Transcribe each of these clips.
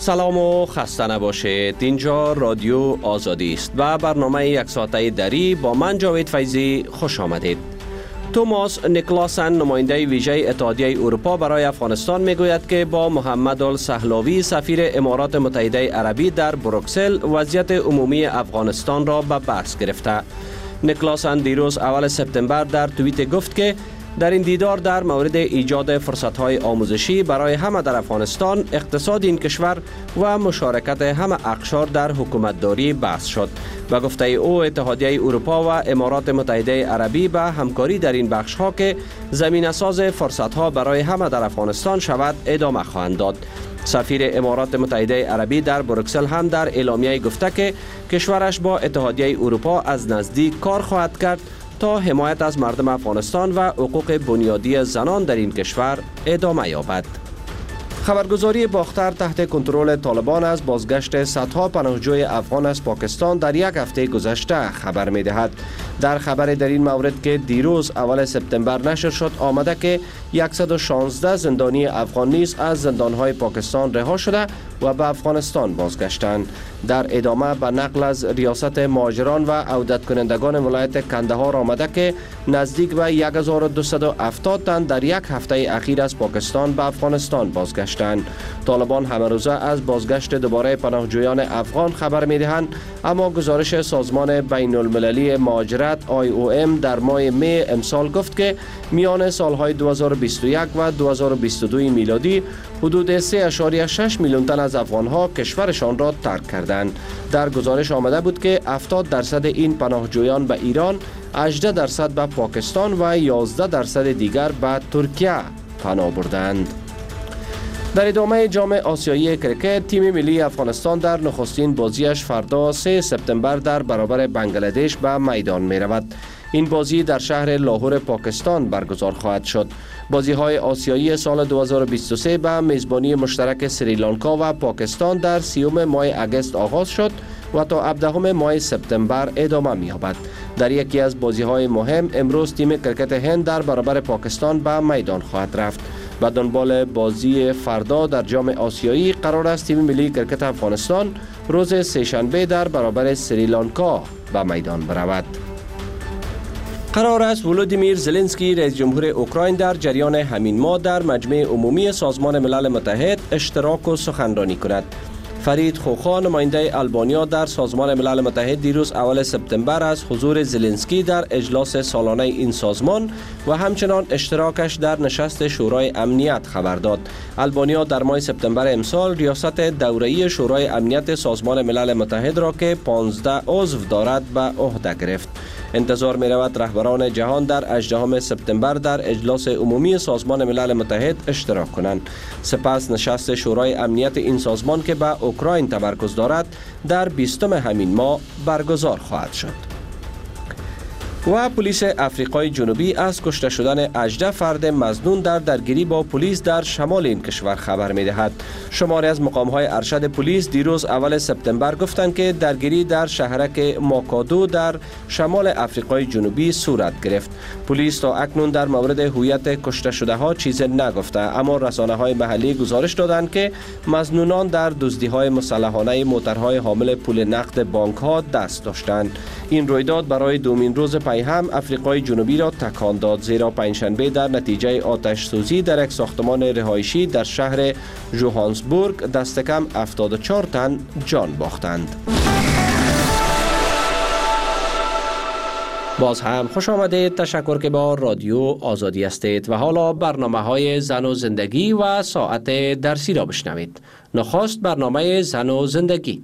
سلام و خسته نباشید. اینجا رادیو آزادی است و برنامه یک ساعته دری با من جاوید فیضی خوش آمدید. توماس نیکلاسن نماینده ویژه اتحادیه اروپا برای افغانستان میگوید که با محمد السهلاوی سفیر امارات متحده عربی در بروکسل وضعیت عمومی افغانستان را به بحث گرفته. نیکلاسن دیروز اول سپتامبر در توییت گفت که در این دیدار در مورد ایجاد فرصت‌های آموزشی برای همه در افغانستان، اقتصاد این کشور و مشارکت همه اقشار در حکومتداری بحث شد. و گفته او اتحادیه اروپا و امارات متحده عربی به همکاری در این بخش‌ها که زمینه‌ساز فرصت‌ها برای همه در افغانستان شود ادامه خواهند داد. سفیر امارات متحده عربی در بروکسل هم در اعلامیه گفته که کشورش با اتحادیه اروپا از نزدیک کار خواهد کرد تا حمایت از مردم افغانستان و حقوق بنیادی زنان در این کشور ادامه یابد. خبرگزاری باختر تحت کنترل طالبان از بازگشت صدها پناهجوی افغان از پاکستان در یک هفته گذشته خبر می دهد. در خبر در این مورد که دیروز اول سپتامبر نشر شد آمده که 116 زندانی افغان نیز از زندانهای پاکستان رها شده و به افغانستان بازگشتند. در ادامه به نقل از ریاست مهاجران و عودت کنندگان ولایت کندهار آمده که نزدیک به 1270 تن در یک هفته اخیر از پاکستان به افغانستان بازگشتند. طالبان همه روزه از بازگشت دوباره پناهجویان افغان خبر می دهند، اما گزارش سازمان بین المللی مهاجرت IOM در ماه می امسال گفت که میان سالهای 2021 و 2022 میلادی حدود 3.6 میلیون تن از افغانها کشورشان را ترک کردند. در گزارش آمده بود که 70% این پناهجویان به ایران، 18% به پاکستان و 11% دیگر به ترکیه پناه بردند. در ادامه جام آسیایی کرکت، تیم ملی افغانستان در نخستین بازیش فردا 3 سپتامبر در برابر بنگلادش به میدان می رود. این بازی در شهر لاهور پاکستان برگزار خواهد شد. بازی‌های آسیایی سال 2023 به میزبانی مشترک سریلانکا و پاکستان در 30 ماه اگست آغاز شد و تا 17 ماه سپتامبر ادامه می‌یابد. در یکی از بازی‌های مهم امروز تیم کرکت هند در برابر پاکستان به میدان خواهد رفت. و دنبال بازی فردا در جام آسیایی قرار است تیم ملی کرکت افغانستان روز سه‌شنبه در برابر سریلانکا به میدان برود. قرار است ولودیمیر زلنسکی رئیس جمهور اوکراین در جریان همین ماه در مجمع عمومی سازمان ملل متحد اشتراک و سخنرانی کند. فرید خوخا نماینده آلبانیا در سازمان ملل متحد دیروز اول سپتامبر از حضور زلنسکی در اجلاس سالانه این سازمان و همچنان اشتراکش در نشست شورای امنیت خبر داد. آلبانیا در ماه سپتامبر امسال ریاست دوره‌ای شورای امنیت سازمان ملل متحد را که 15 عضو دارد به عهده گرفت. انتظار می رود رهبران جهان در 18 سپتامبر در اجلاس عمومی سازمان ملل متحد اشتراک کنند. سپس نشست شورای امنیت این سازمان که به اوکراین تمرکز دارد در 20 همین ماه برگزار خواهد شد. و پلیس افریقای جنوبی از کشته شدن 18 فرد مظنون در درگیری با پلیس در شمال این کشور خبر می دهد. شماری از مقام‌های ارشد پلیس دیروز اول سپتامبر گفتند که درگیری در شهرک ماکادو در شمال افریقای جنوبی صورت گرفت. پلیس تا اکنون در مورد هویت کشته شده ها چیزی نگفته، اما رسانه‌های محلی گزارش دادند که مظنونان در دزدی‌های مسلحانه موترهای حامل پول نقد بانک‌ها دست داشتند. این رویداد برای دومین روز هم افریقای جنوبی را تکان داد، زیرا پنجشنبه در نتیجه آتش سوزی در یک ساختمان رهایشی در شهر جوهانسبورگ دست کم 74 تن جان باختند. باز هم خوش آمدید. تشکر که با رادیو آزادی هستید و حالا برنامه‌های زن و زندگی و ساعت درسی را بشنوید. نخست برنامه زن و زندگی.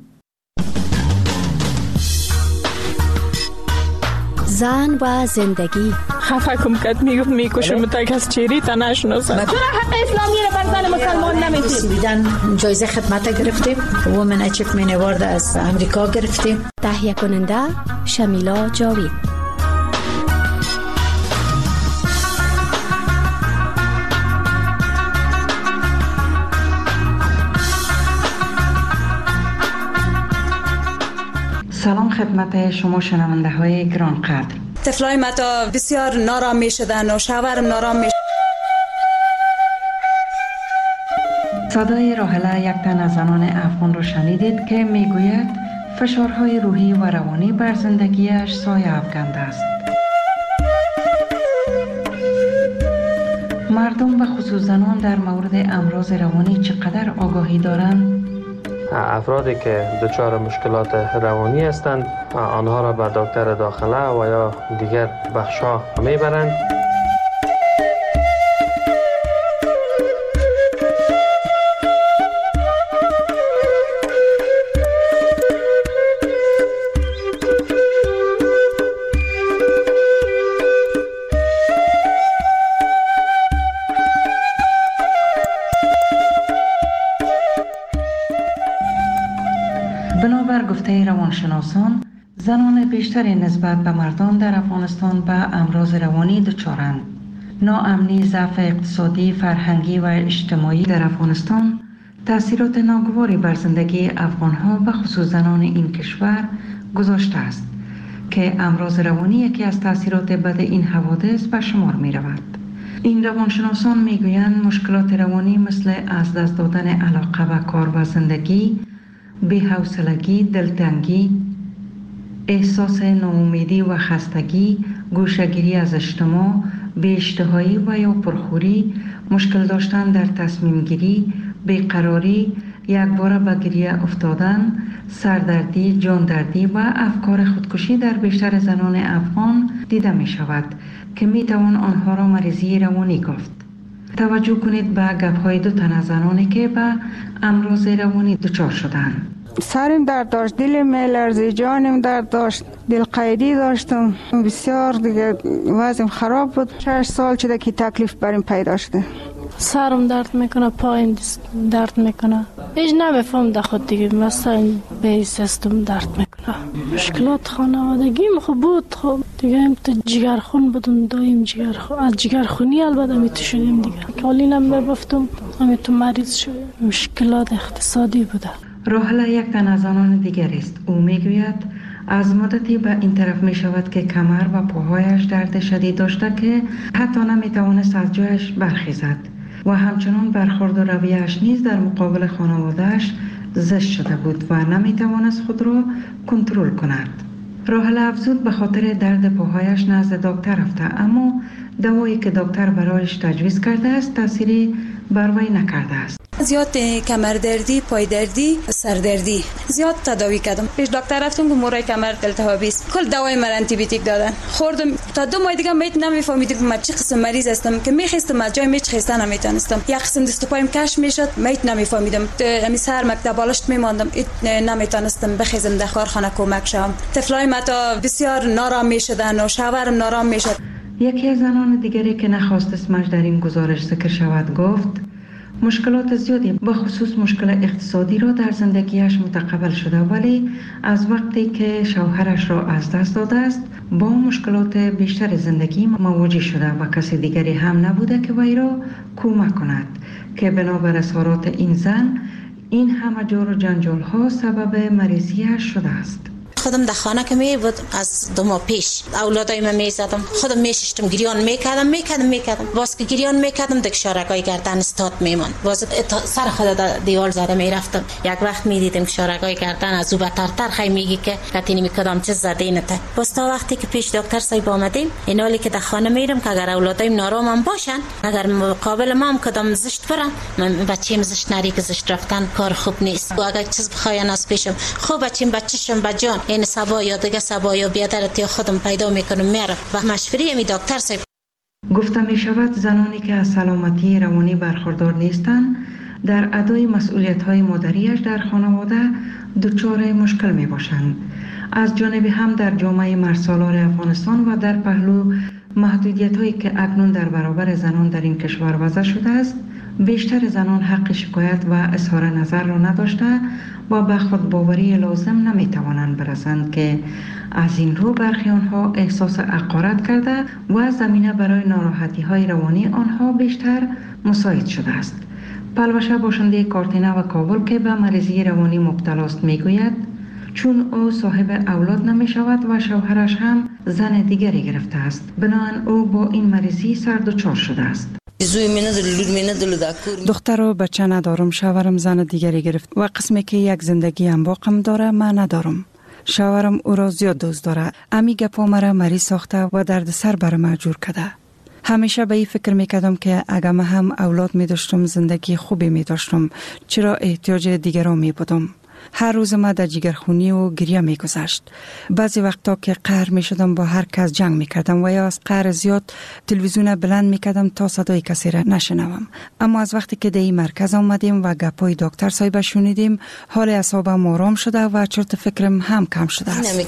زن و زندگی. خفه کم کت میکشم تا کس چیری تا نشناسم. چرا حق اسلامی را بر زن مسلمان نمیدید؟ بیدن جایزه خدمت گرفتیم. وومن اچیومنت اوارد از امریکا گرفتیم. تهیه کننده شمیلا جاوید. سلام خدمت شما شنونده های گرانقدر. طفلای ما تا بسیار نارام می شدن و شوهرم نارام می صدای راحله یک تن از زنان افغان را شنیدید که میگوید فشارهای روحی و روانی بر زندگیش سایه افکنده است. مردم و خصوص زنان در مورد امراض روانی چقدر آگاهی دارند؟ افرادی که دچار مشکلات روانی هستند آنها را به دکتر داخله و یا دیگر بخش‌ها میبرند. بنابر گفته روانشناسان، زنان بیشتری نسبت به مردان در افغانستان به امراض روانی دچارند. ناامنی، ضعف اقتصادی، فرهنگی و اجتماعی در افغانستان تأثیرات ناگواری بر زندگی افغانها و خصوص زنان این کشور گذاشته است که امراض روانی یکی از تأثیرات بد این حوادث به شمار می رود. این روانشناسان می گویند مشکلات روانی مثل از دست دادن علاقه به کار و زندگی، بی‌حوصلگی، دلتنگی، احساس ناامیدی و خستگی، گوشه‌گیری از اجتماع، بی‌اشتهایی و یا پرخوری، مشکل داشتن در تصمیم گیری، بیقراری، یکباره به گریه افتادن، سردردی، جاندردی و افکار خودکشی در بیشتر زنان افغان دیده می شود که می توان آنها را مریضی روانی گفت. توجه کنید به گپ‌های دو تن از زنانی که به امراض روانی دچار شدند. سرم درد داشت، دلم می‌لرزید، جانم درد داشت، دلقیدی داشتم، بسیار دیگه وضعم خراب بود. 6 سال شده که تکلیف برام پیدا شده. سرم درد میکنه، پایم درد میکنه، هیچ نمیفهم در خود دیگه، مثلا به سیستم درد میکنه. مشکلات خانوادگیم خوب بود، خب دیگه هم تو جگرخون بودم، دایم جگرخون، از جگرخونی البته میتو شدیم دیگه، کالینم میبفتم همه تو مریض شدیم. مشکلات اقتصادی بوده. راحله یک تن از زنان دیگر است. او میگوید از مدتی به این طرف می شود که کمر و پاهایش درد شدید داشته که حتی نمی توانست از جایش برخیزد و همچنان برخورد و رویه‌اش نیز در مقابل خانواده‌اش زشت شده بود و نمی توانست خود را کنترل کند. راحله افزود به خاطر درد پاهایش نزد دکتر رفته، اما دوایی که دکتر برایش تجویز کرده است تأثیری بر وی نکرده است. زیاد کمر دردی، پای دردی، سر دردی زیاد تداوی کردم. پیش دکتر رفتم که مورای کمر التهابی است. کل دوای من آنتی بیوتیک دادن. خوردم تا 2 ماه دیگه میت نمیفهمیدم من چه قسم مریض هستم که میخواستم از جای میچ خسته نمیتونستم. یک قسم دست و پایم کش میشد، میت نمیفهمیدم. همین سر مکتب بالشت میماندم، نمیتونستم بخیزم در کارخانه کمک شم. طفلای ما تا بسیار نارام میشدن و شوهرم نارام میشد. یکی از زنان دیگری که نخواست اسمش در این گزارش ذکر شود گفت مشکلات زیادی به خصوص مشکل اقتصادی را در زندگیش متقبل شده، ولی از وقتی که شوهرش را از دست داده است با مشکلات بیشتر زندگی مواجه شده و کسی دیگری هم نبوده که وی را کمک کند که بنابر اظهارات این زن این همه جور و جنجال ها سبب مریضیش شده است. خودم در خانه که می بود از 2 ماه پیش اولادای من میزدم، خودم میششتم، گریان میکردم باز که گریان میکردم دک شارگای گردن استاد میمون، باز سر خود دیوال زده میرفتم. یک وقت میدیدم شارگای گردن از او بترتر خی میگی که کتینی میکردم چه زده اینته. باز تا وقتی که پیش دکتر صاحب آمدیم اینالی که در خانه میرم که اگر اولادایم نارامم باشن، اگر مقابل ما هم کدام زشت برن، من بچه‌م زشت نری که زشت رفتن کار خوب نیست. و اگر چیز بخواین از پیشم خوب بچه‌شم بجان این سبا یا دیگه سبا یا بیادرت یا خودم پیدا میکنم میرم و مشوری می دکتر صاحب. گفته می شود زنانی که از سلامتی روانی برخوردار نیستند در ادای مسئولیت های مادریش در خانواده دچار مشکل می باشند. از جانب هم در جامعه مردسالار افغانستان و در پهلو محدودیت هایی که اکنون در برابر زنان در این کشور وضع شده است، بیشتر زنان حق شکایت و اظهار نظر را نداشته و به خودباوری لازم نمی توانند برسند که از این رو برخی آنها احساس حقارت کرده و زمینه برای ناراحتی های روانی آنها بیشتر مساعد شده است. پلوشه باشنده کارتینه و کابل که به مریضی روانی مبتلا است میگوید چون او صاحب اولاد نمی شود و شوهرش هم زن دیگری گرفته است، بنابراین او با این مریضی سر دچار شده است. دختر و بچه ندارم، شوهرم زن دیگری گرفت و قسمی که یک زندگی هم باقم داره من ندارم. شوهرم او را زیاد دوست داره. امی گپا مرا مریض ساخته و درد سر بر ما جور کرده. همیشه به این فکر میکردم که اگر من هم اولاد می داشتم زندگی خوبی می داشتم، چرا احتیاج دیگران می بودم. هر روز ما در جگرخونی و گریه می گذشت. بعضی وقتا که قهر می شدم با هر کس جنگ می کردم و یا از قهر زیاد تلویزیون بلند می کردم تا صدای کسی را نشنوم. اما از وقتی که در این مرکز آمدیم و گپای دکتر صاحب شنیدیم، حال اعصابم آرام شده و چرت فکرم هم کم شده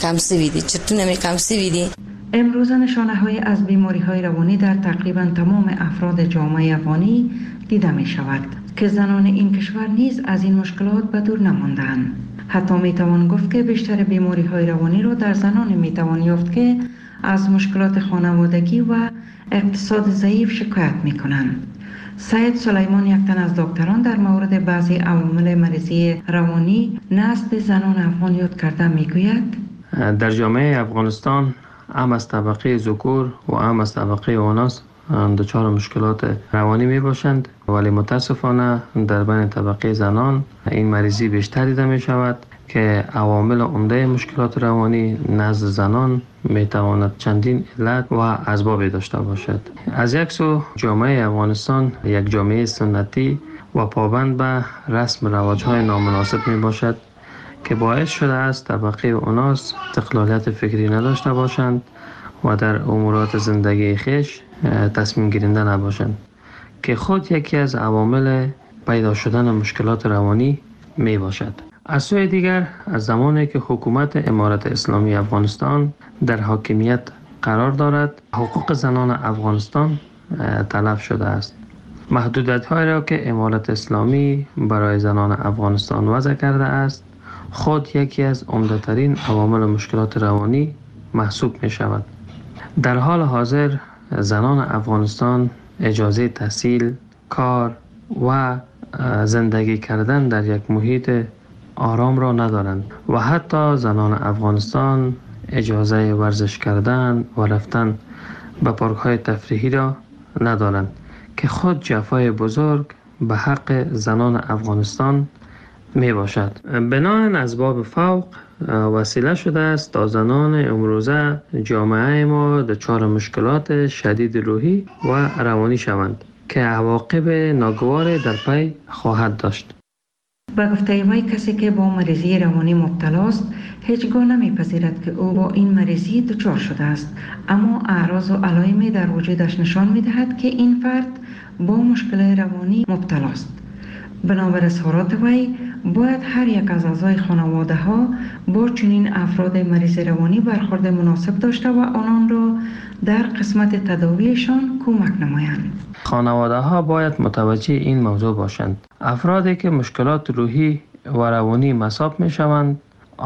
است. امروز نشانه‌های از بیماری‌های روانی در تقریباً تمام افراد جامعه افغانی دیده می‌شود که زنان این کشور نیز از این مشکلات به دور نمانده‌اند. حتی می‌توان گفت که بیشتر بیماری‌های روانی را در زنان می‌توان یافت که از مشکلات خانوادگی و اقتصاد ضعیف شکایت می‌کنند. سید سلیمان، یک تن از دکتران، در مورد بعضی عوامل مریضی روانی نزد زنان افغان یاد کرده می‌گوید: در جامعه افغانستان هم از طبقه ذکور و هم از طبقه اناث دچار مشکلات روانی می باشند، ولی متاسفانه در بین طبقه زنان این مریضی بیشتر دیده می شود که عوامل عمده مشکلات روانی نزد زنان می تواند چندین علت و اسباب داشته باشد. از یک سو جامعه افغانستان یک جامعه سنتی و پابند به رسم رواج‌های نامناسب می باشد که باعث شده است طبقه اناث استقلالیت فکری نداشته باشند و در امورات زندگی خویش تصمیم گیرنده نباشند که خود یکی از عوامل پیدا شدن مشکلات روانی می باشد. از سوی دیگر، از زمانی که حکومت امارت اسلامی افغانستان در حاکمیت قرار دارد، حقوق زنان افغانستان تلف شده است. محدودیت‌هایی را که امارت اسلامی برای زنان افغانستان وضع کرده است خود یکی از عمده‌ترین عوامل مشکلات روانی محسوب می شود. در حال حاضر زنان افغانستان اجازه تحصیل، کار و زندگی کردن در یک محیط آرام را ندارند و حتی زنان افغانستان اجازه ورزش کردن و رفتن به پارک‌های تفریحی را ندارند که خود جفای بزرگ به حق زنان افغانستان می باشد. بناهن اسباب فوق وسیله شده است تا زنان امروزه جامعه ما دچار مشکلات شدید روحی و روانی شوند که عواقب ناگوار در پی خواهد داشت. با گفته وی، کسی که با مریضی روانی مبتلا است هیچگاه نمیپذیرد که او با این مریضی دچار شده است، اما اعراض و علائمی در وجودش نشان میدهد که این فرد با مشکل روانی مبتلا است. بنابر اظهارات وی، باید هر یک از اعضای خانواده ها با چنین افراد مریض روانی برخورد مناسب داشته و آنان را در قسمت تداویشان کمک نمایند. خانواده ها باید متوجه این موضوع باشند. افرادی که مشکلات روحی و روانی مصاب می شوند،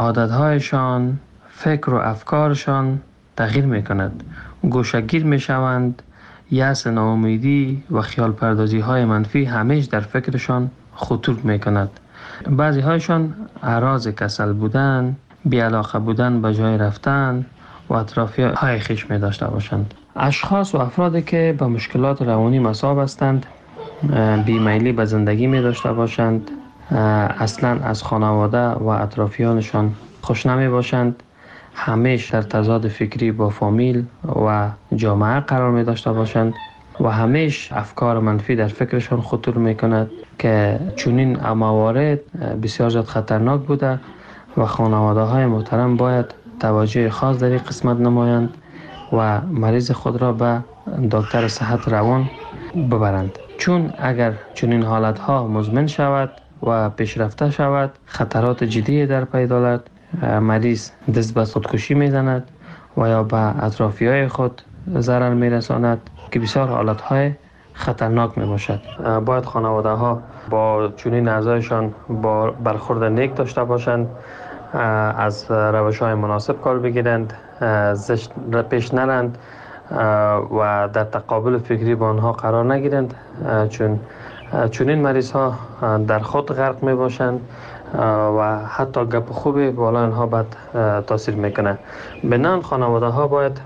عادتهایشان، فکر و افکارشان تغییر می کند. گوشه‌گیر می شوند، یأس، ناامیدی و خیال پردازی های منفی همیشه در فکرشان خطور می کند. بعضی هایشان اعراض کسل بودن، بی‌علاقه بودن به جای رفتن و اطرافی های خیش می داشته باشند. اشخاص و افرادی که به مشکلات روانی مصاب هستند بیمیلی به زندگی می داشته باشند، اصلا از خانواده و اطرافیانشان خوش نمی باشند، همیشه در تضاد فکری با فامیل و جامعه قرار می داشته باشند و همیشه افکار منفی در فکرشان خطور می کند که چنین موارد بسیار زیاد خطرناک بوده و خانواده های محترم باید توجه خاص در این قسمت نمایند و مریض خود را به دکتر صحت روان ببرند، چون اگر چنین حالت ها مزمن شود و پیشرفته شود خطرات جدی در پی دارد. مریض دست به خودکشی میزند و یا به اطرافی های خود ضرر میرساند که بسیار حالت های خطرناک می باشد. باید خانواده ها با چنین اعضایشان با برخورد نیک داشته باشند، از روش های مناسب کار بگیرند، زشت پیش نرند و در تقابل فکری با آنها قرار نگیرند، چون این مریض ها در خود غرق می باشند و حتی گپ خوبی بالا آنها بد تاثیر میکنه. بنابراین خانواده ها باید